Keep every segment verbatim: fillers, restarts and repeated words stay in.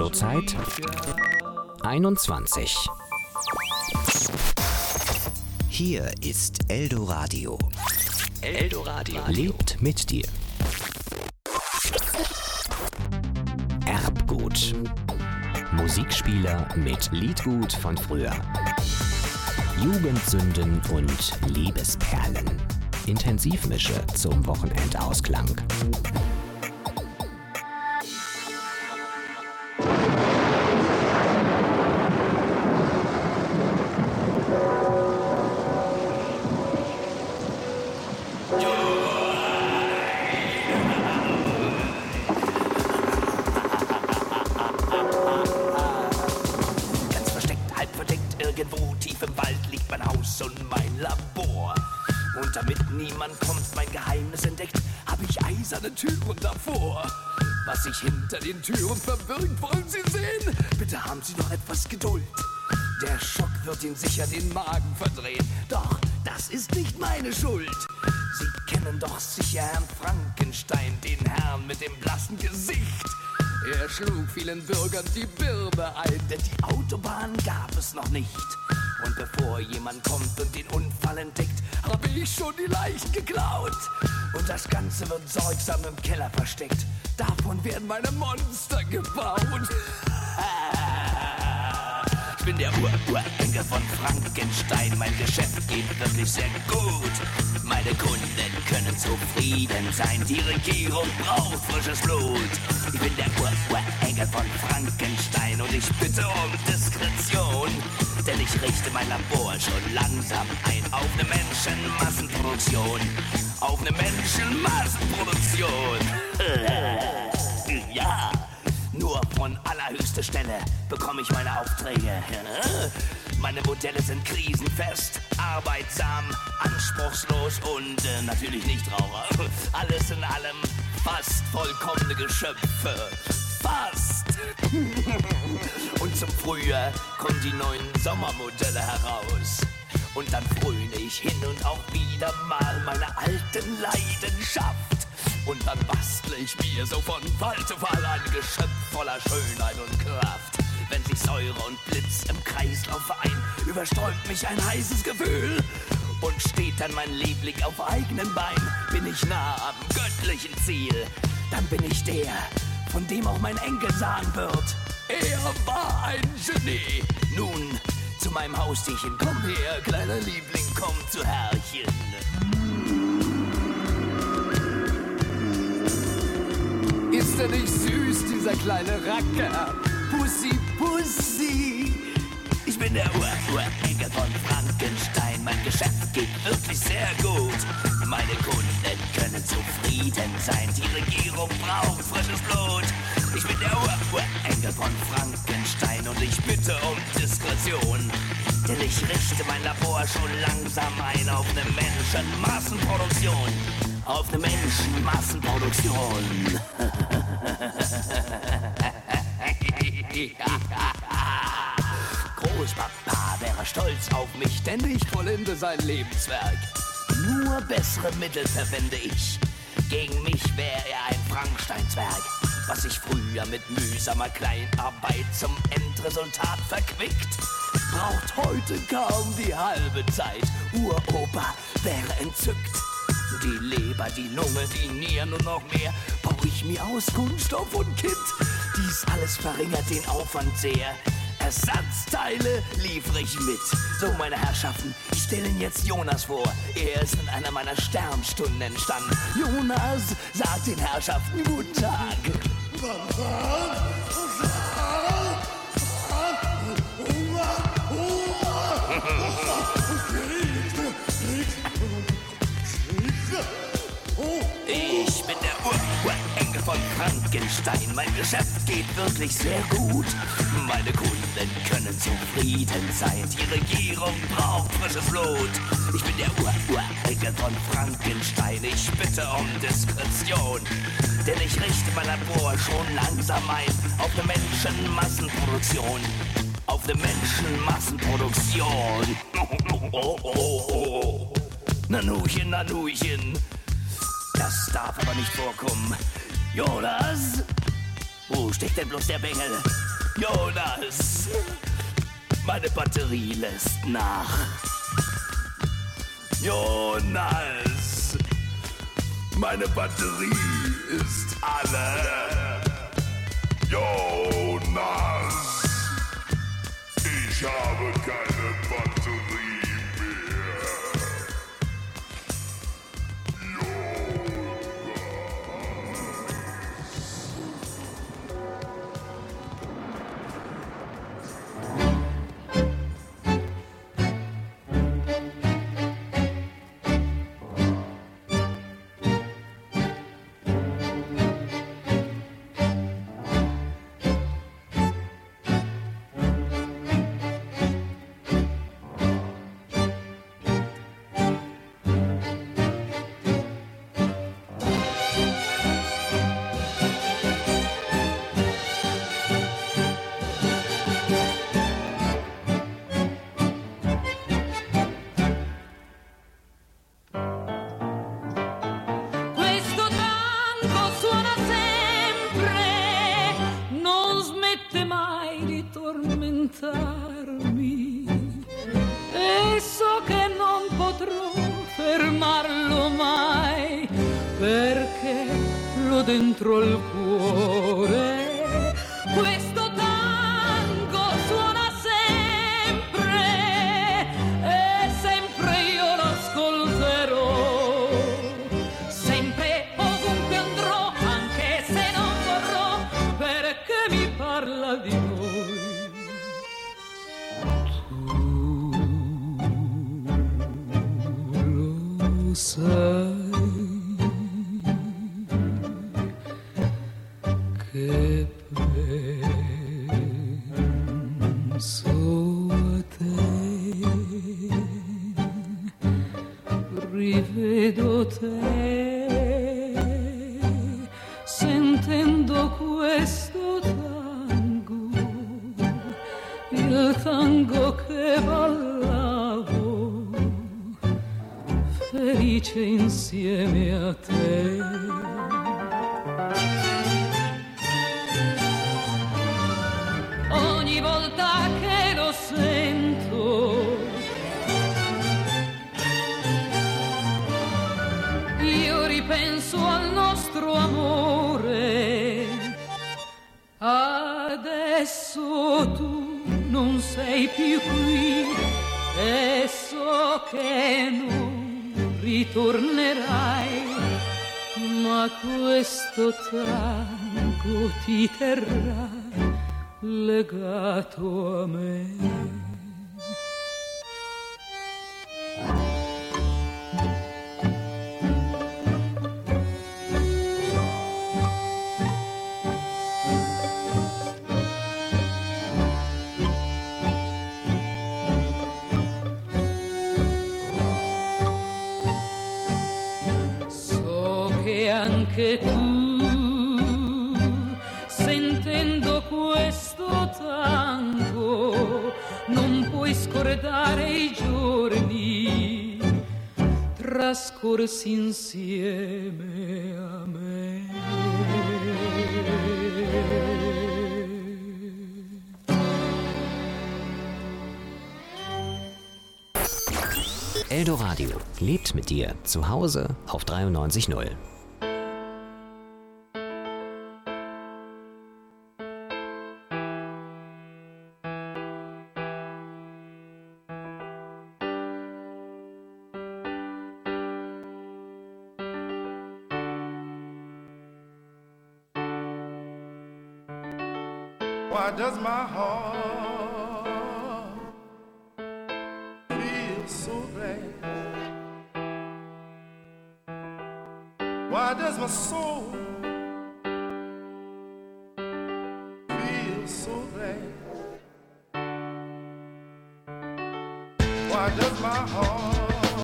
Zurzeit einundzwanzig. Hier ist Eldoradio. Eldoradio lebt mit dir. Erbgut. Musikspieler mit Liedgut von früher. Jugendsünden und Liebesperlen. Intensivmische zum Wochenendausklang. Türen davor. Was sich hinter den Türen verbirgt, wollen Sie sehen? Bitte haben Sie noch etwas Geduld. Der Schock wird Ihnen sicher den Magen verdrehen. Doch das ist nicht meine Schuld. Sie kennen doch sicher Herrn Frankenstein, den Herrn mit dem blassen Gesicht. Er schlug vielen Bürgern die Birne ein, denn die Autobahn gab es noch nicht. Und bevor jemand kommt und den Unfall entdeckt, habe ich schon die Leichen geklaut. Und das Ganze wird sorgsam im Keller versteckt. Davon werden meine Monster gebaut. Ich bin der Ur-Urenkel von Frankenstein. Mein Geschäft geht wirklich sehr gut. Meine Kunden können zufrieden sein. Die Regierung braucht frisches Blut. Ich bin der Ur-Urenkel von Frankenstein und ich bitte um Diskretion. Denn ich richte mein Labor schon langsam ein auf eine Menschenmassenproduktion. Auf eine Menschenmassenproduktion. Ja, nur von allerhöchster Stelle bekomme ich meine Aufträge. Meine Modelle sind krisenfest, arbeitsam, anspruchslos und äh, natürlich Nichtraucher. Alles in allem fast vollkommene Geschöpfe. Fast. Und zum Frühjahr kommen die neuen Sommermodelle heraus. Und dann fröne ich hin und auch wieder mal meiner alten Leidenschaft. Und dann bastle ich mir so von Fall zu Fall ein Geschöpf voller Schönheit und Kraft. Wenn sich Säure und Blitz im Kreislauf vereinen, überströmt mich ein heißes Gefühl. Und steht dann mein Liebling auf eigenen Beinen, bin ich nah am göttlichen Ziel. Dann bin ich der, von dem auch mein Enkel sagen wird: Er war ein Genie. Nun zu meinem Haustierchen, komm her, kleiner Liebling, komm zu Herrchen. Ist er nicht süß, dieser kleine Racker? Pussy, Pussy. Ich bin der Ur-Urenkel von Frankenstein. Mein Geschäft geht wirklich sehr gut. Meine Kunden können zufrieden sein. Die Regierung braucht frisches Blut. Ich bin der Ur-Urenkel von Frankenstein und ich bitte um Diskretion. Denn ich richte mein Labor schon langsam ein auf eine Menschenmassenproduktion. Auf eine Menschenmassenproduktion. Großpapa wäre stolz auf mich, denn ich vollende sein Lebenswerk. Nur bessere Mittel verwende ich. Gegen mich wäre er ein Frankensteinswerk, was sich früher mit mühsamer Kleinarbeit zum Endresultat verquickt. Braucht heute kaum die halbe Zeit. Uropa wäre entzückt. Die Leber, die Lunge, die Nieren und noch mehr baue ich mir aus Kunststoff und Kit. Dies alles verringert den Aufwand sehr. Ersatzteile liefere ich mit. So, meine Herrschaften, ich stelle Ihnen jetzt Jonas vor. Er ist in einer meiner Sternstunden entstanden. Jonas sagt den Herrschaften guten Tag. Guten Tag. Ich bin der Ur-Urenkel von Frankenstein. Mein Geschäft geht wirklich sehr gut. Meine Kunden können zufrieden sein. Die Regierung braucht frisches Blut. Ich bin der Ur-Urenkel von Frankenstein. Ich bitte um Diskretion. Denn ich richte mein Labor schon langsam ein auf eine Menschenmassenproduktion. Auf eine Menschenmassenproduktion. Oh, oh, oh, oh. Nanuchen, Nanuchen. Das darf aber nicht vorkommen. Jonas? Wo steckt denn bloß der Bengel? Jonas, meine Batterie lässt nach. Jonas, meine Batterie ist alle. Jonas, ich habe keine Batterie mehr. E so che non potrò fermarlo mai, perché l'ho dentro il cuore. Questo tango suona sempre e sempre io l'ascolterò, sempre ovunque andrò, anche se non vorrò, perché mi parla di voi. Sai che penso a te, rivedo te, sentendo questo tango, il tango che ballavo felice insieme a te. Ogni volta che lo sento, io ripenso al nostro amore. Adesso tu non sei più qui e so che non ritornerai, ma questo tango ti terrà legato a me. Anche tu, sentendo questo tango, non puoi scordare i giorni trascorsi insieme a me. Eldoradio lebt mit dir zu Hause auf dreiundneunzig Komma null. Why does my heart feel so glad? Why does my soul feel so glad? Why does my heart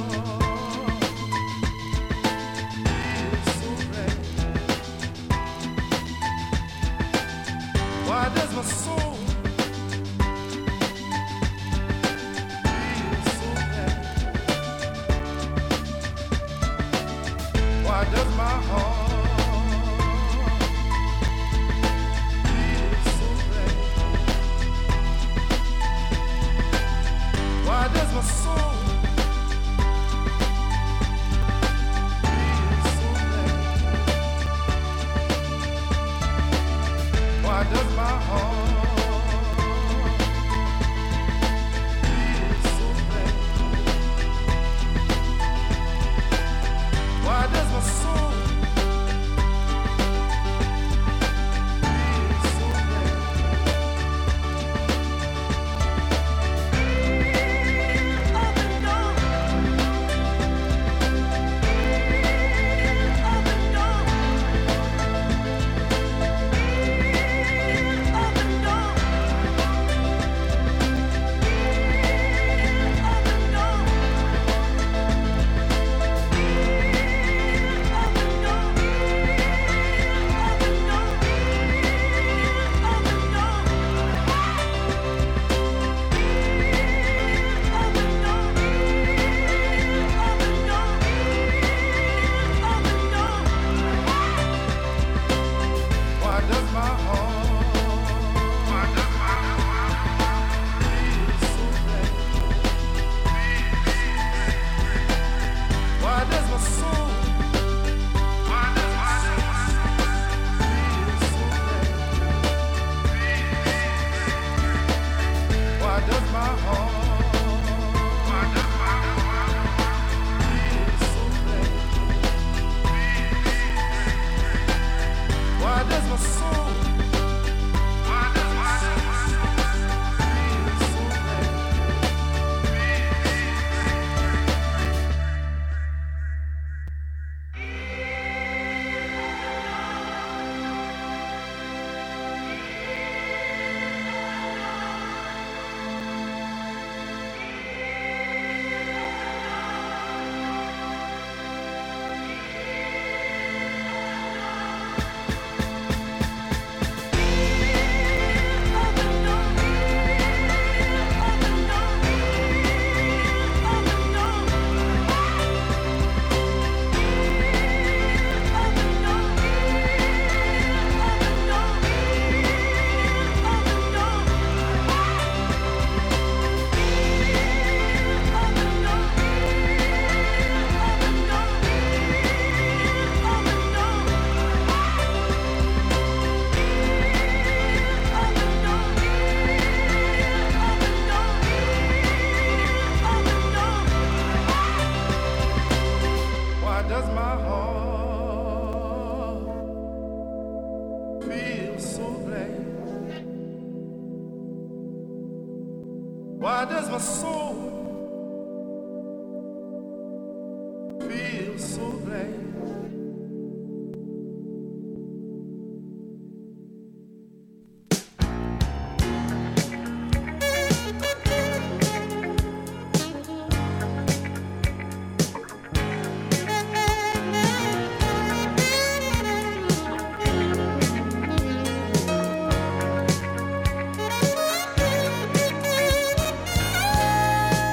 why does my soul feel so bad? Why does my heart feel so bad? Why does my soul feel so glad? Thank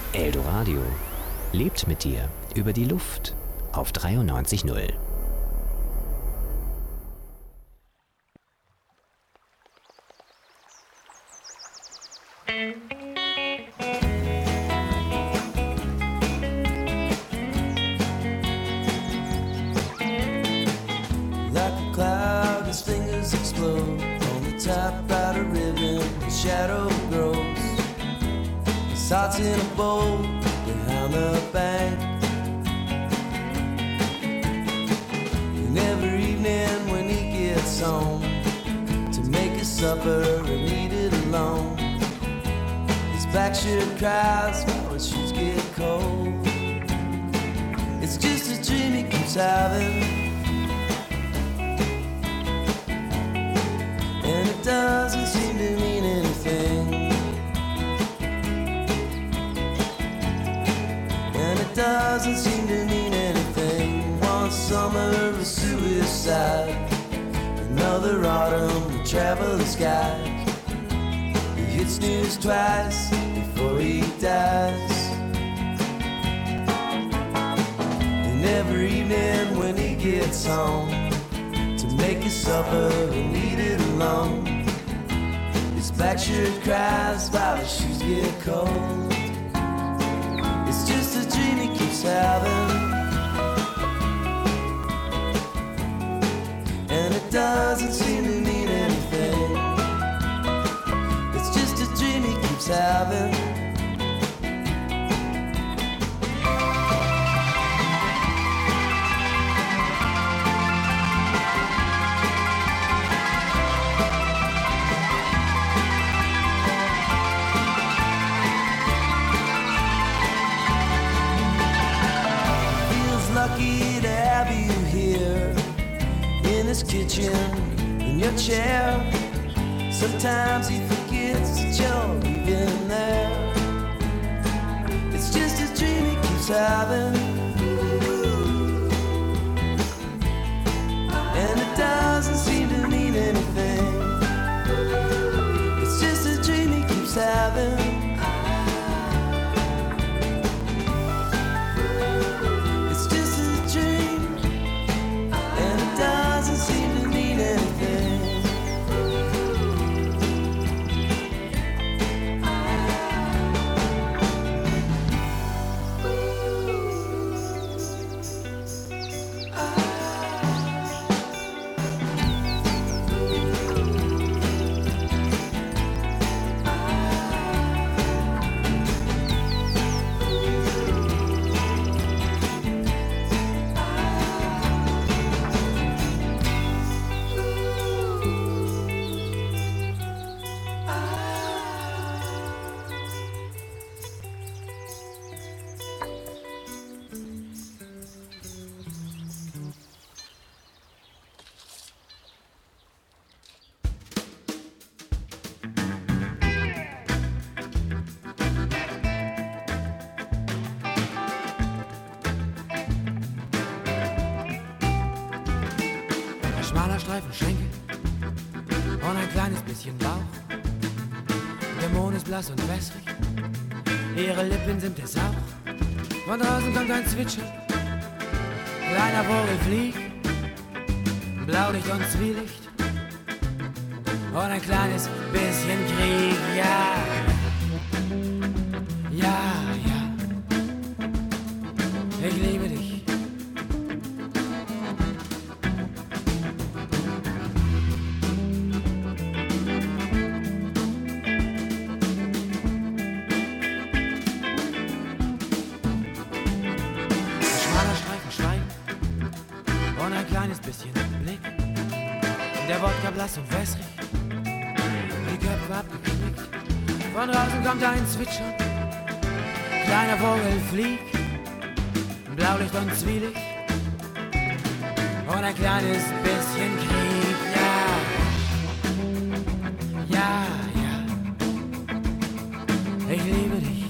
Eldoradio lebt mit dir über die Luft auf dreiundneunzig Komma null. Like a cloud, his fingers explode. On the top, out a ribbon, the shadow grows. His heart's in a bowl behind the bank. And every evening when he gets home to make his supper and eat it alone, his black shirt cries while his shoes get cold. It's just a dream he keeps having, and it doesn't seem to mean anything. And it doesn't seem to mean anything. One summer a suicide, another autumn to travel the skies. He hits snooze twice before he dies. And every evening when he gets home to make his supper and eat it alone, his black shirt cries while his shoes get cold. It's just a dream he keeps having, and it doesn't seem to mean anything. It's just a dream he keeps having. Lucky to have you here in this kitchen, in your chair. Sometimes he forgets that you're even there. It's just a dream he keeps having, and it doesn't seem to mean anything. It's just a dream he keeps having. Schmaler Streifen Schenkel und ein kleines bisschen Bauch. Der Mond ist blass und wässrig, ihre Lippen sind es auch. Von draußen kommt ein Zwitschern, kleiner Vogel fliegt, Blaulicht und Zwielicht und ein kleines bisschen Krieg, ja, ja, ja, ich liebe dich. Blass und wässrig, die Köpfe abgeknickt. Von draußen kommt ein Zwitschern, kleiner Vogel fliegt, Blaulicht und Zwielicht und ein kleines bisschen Krieg, ja, ja, ja, ich liebe dich.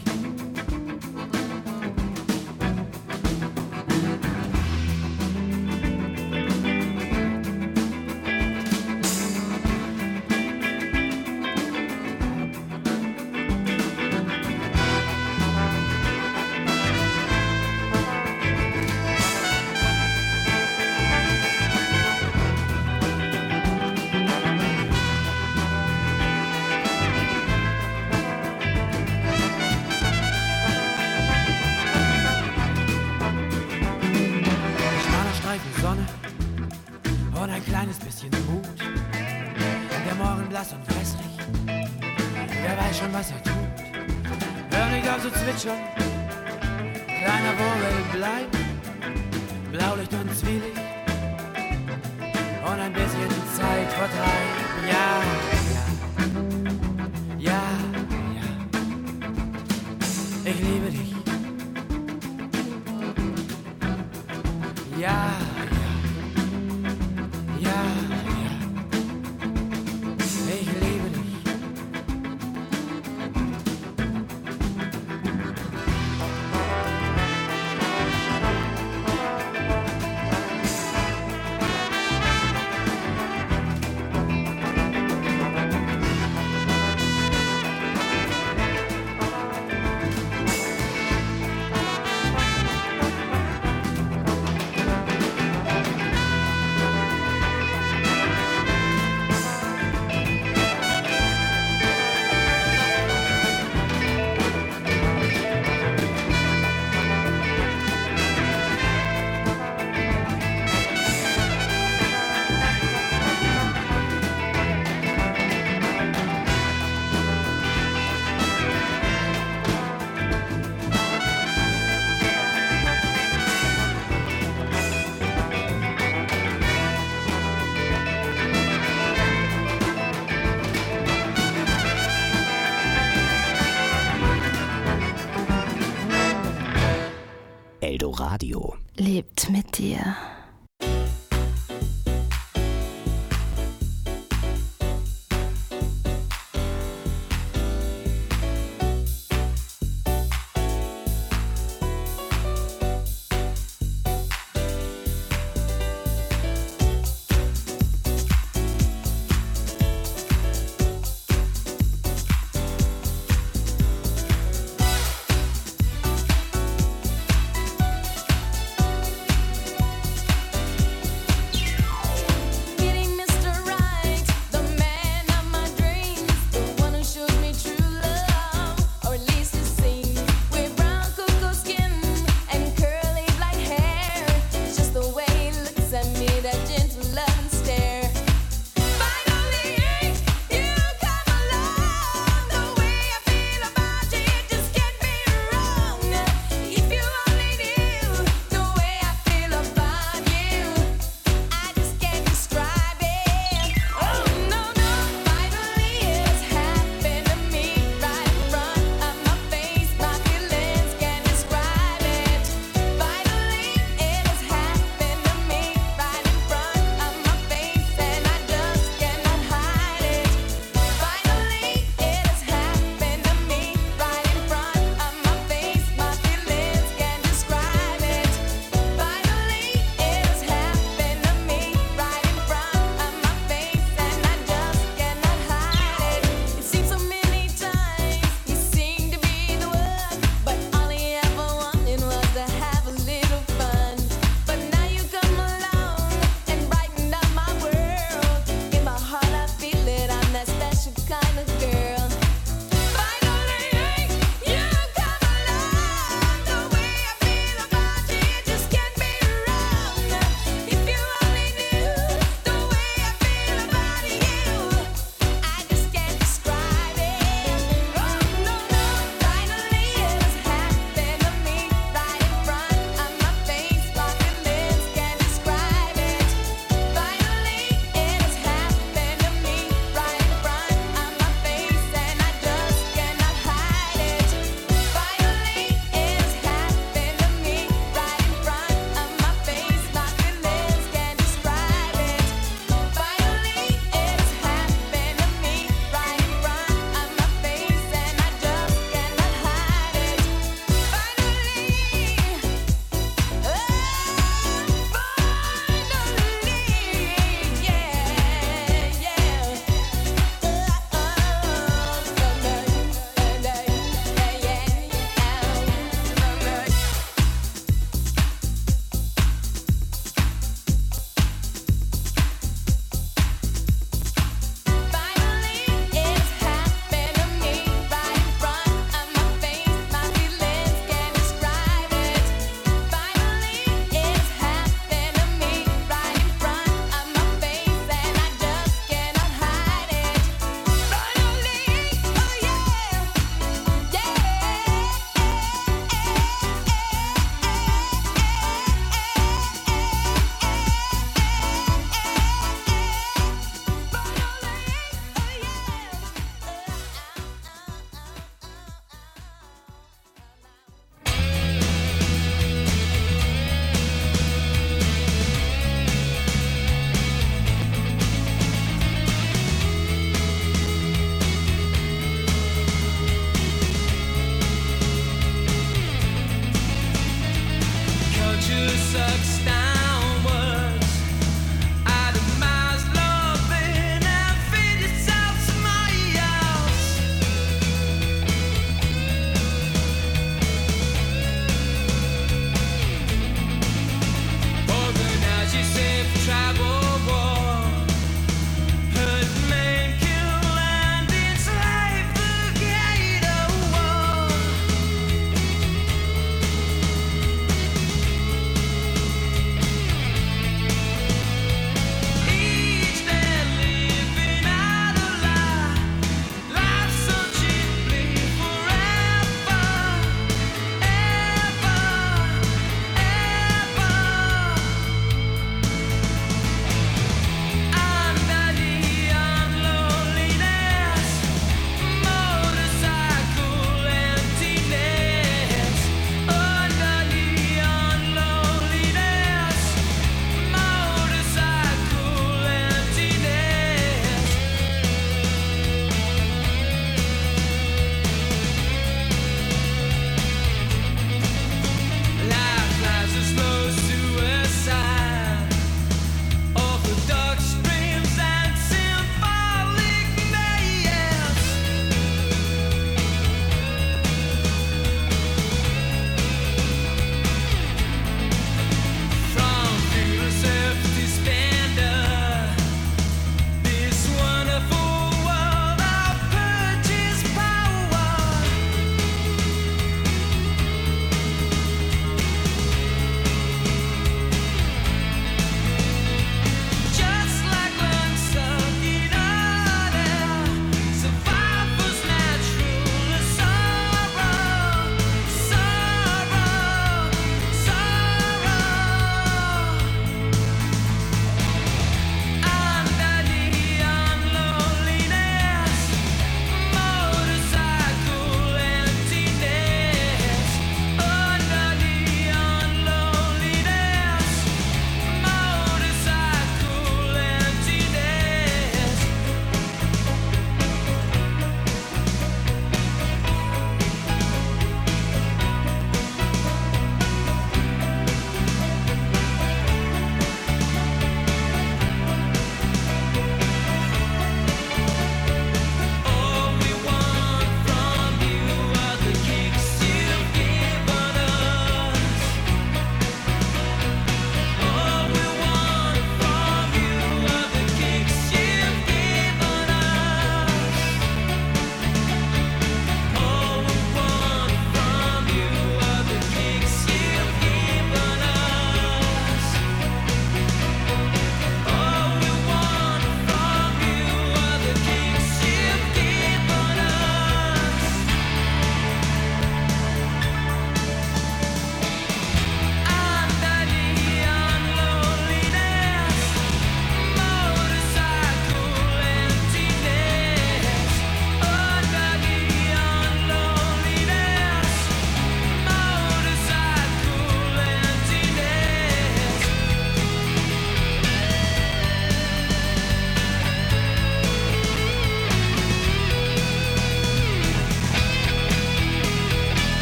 blass und wässrig. Wer weiß schon, was er tut. Hör nicht auf zu zwitschern. Kleiner Vogel bleibt. Blaulicht und Zwielicht. Und ein bisschen Zeit vertreiben. Ja, ja. Ja, ja. Ich liebe dich. Ja, ja. Ja, ja. Ich liebe dich. Eldoradio lebt mit dir.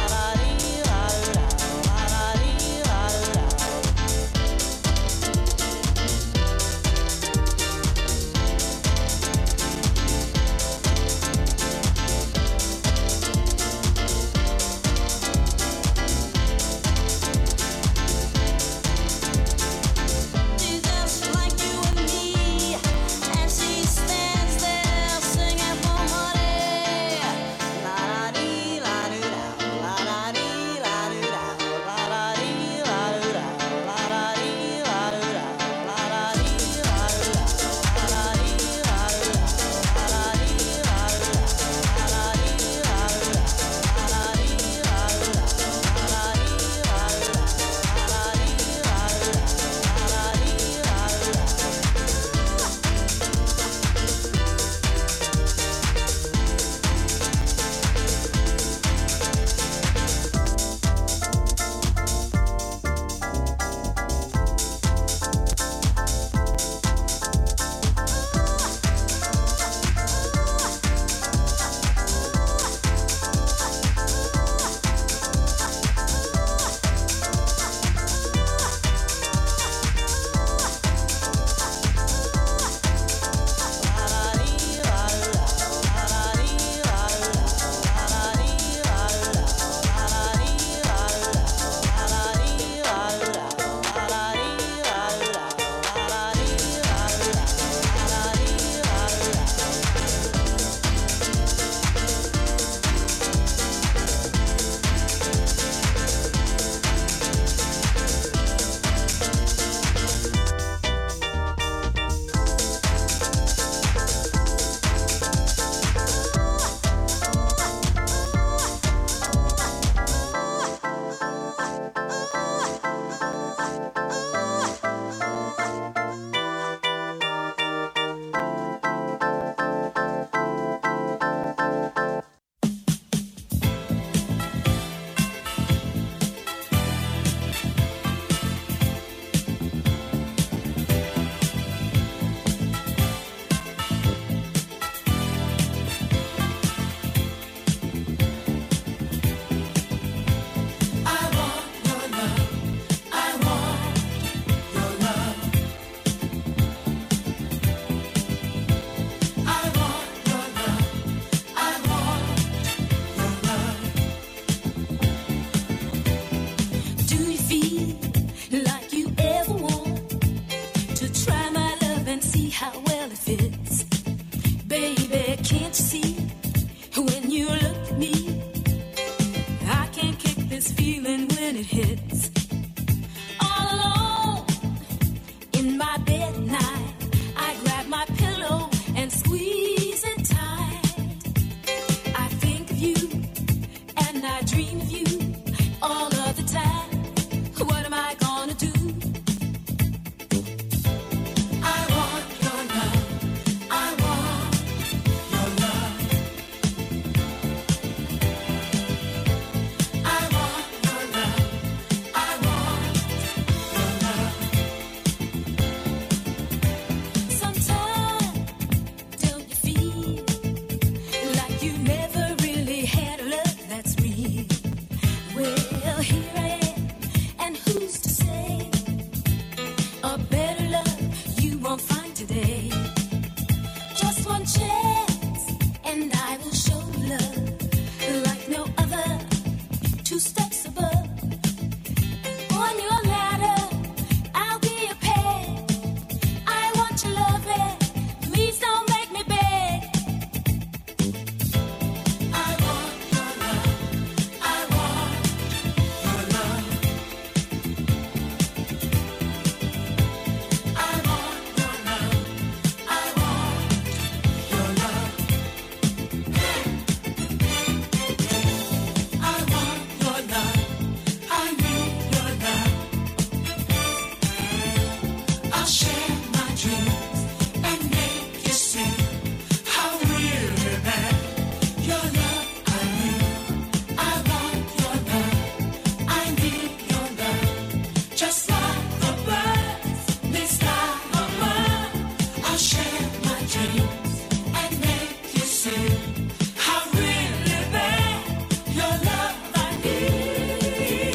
I one chance, and I will show love like no other. Two steps above. On your ladder, I'll be a pet. I want your love it. Please don't make me beg. I want your love. I want your love. I want your love. I want your love. I want your love. I need your love. I'll share my dreams and make you see how really bad your love I need. I want your love. I need your love. Just like the birds, they fly above. I'll share my dreams and make you see how really bad your love I need.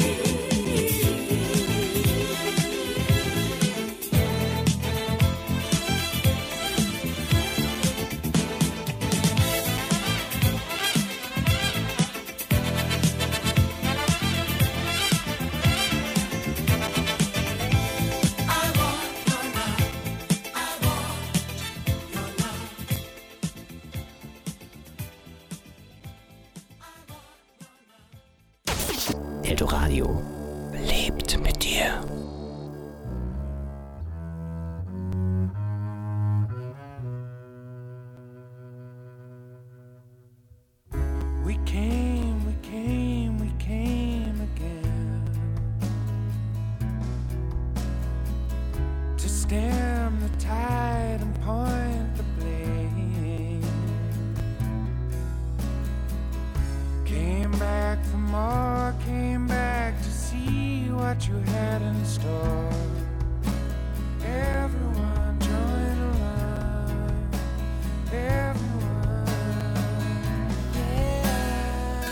I want your love. I want your love. Eldoradio lebt mit dir. We came, we came, we came again to stem the tide and point the blame. Came back for more, came back to see what you had in store. Everyone join around. Everyone, yeah.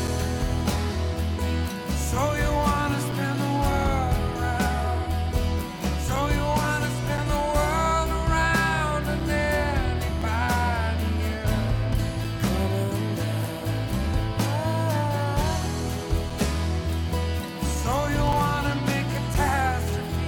So you wanna spin the world around. So you wanna spin the world around and anybody else coming down. So you wanna make catastrophe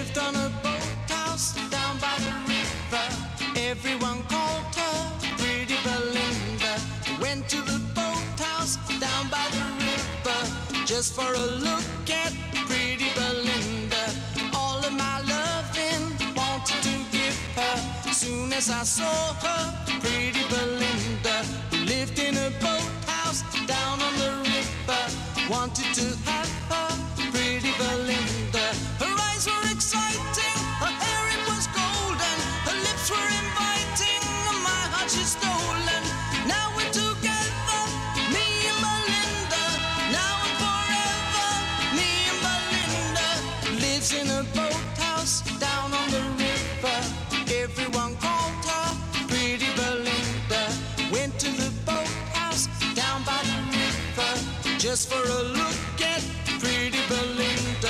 lived on a boathouse down by the river. Everyone called her Pretty Belinda. Went to the boathouse down by the river just for a look at Pretty Belinda. All of my loving wanted to give her. Soon as I saw her, Pretty Belinda, who lived in a boathouse down on the river, wanted to have her, Pretty Belinda. Her eyes were exciting, her hair it was golden, her lips were inviting, and my heart she's stolen. Now we're together, me and Belinda. Now and forever, me and Belinda. Lives in a boathouse down on the river. Everyone called her Pretty Belinda. Went to the boathouse down by the river just for a look at Pretty Belinda.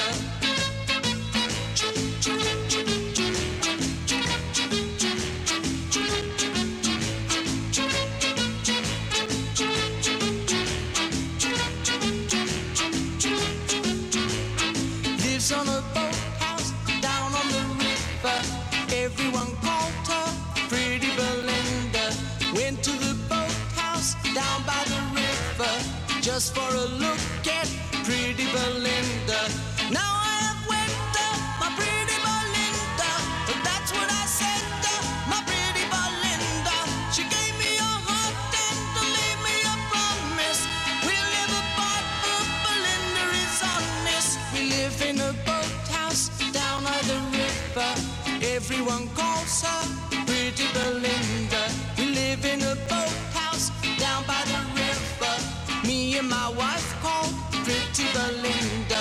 Lives on a boathouse down on the river. Everyone called her Pretty Belinda. Went to the boathouse down by the river just for a look at Pretty Belinda. Now I have went to my Pretty Belinda. That's what I said to my Pretty Belinda. She gave me a heart and made me a promise. We'll live apart, but Belinda is honest. We live in a boathouse down by the river. Everyone calls her Pretty Belinda. We live in a boathouse down by the river. Me and my wife called Pretty Belinda.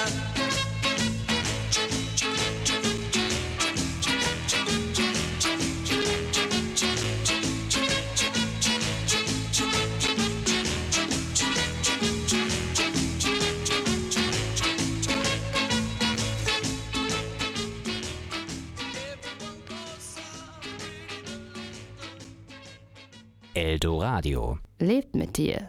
Eldoradio. Lebt mit dir.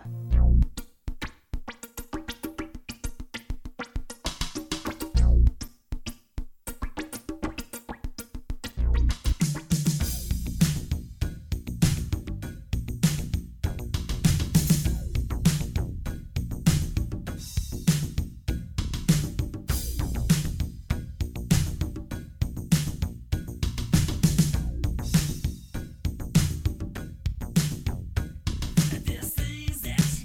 This is it.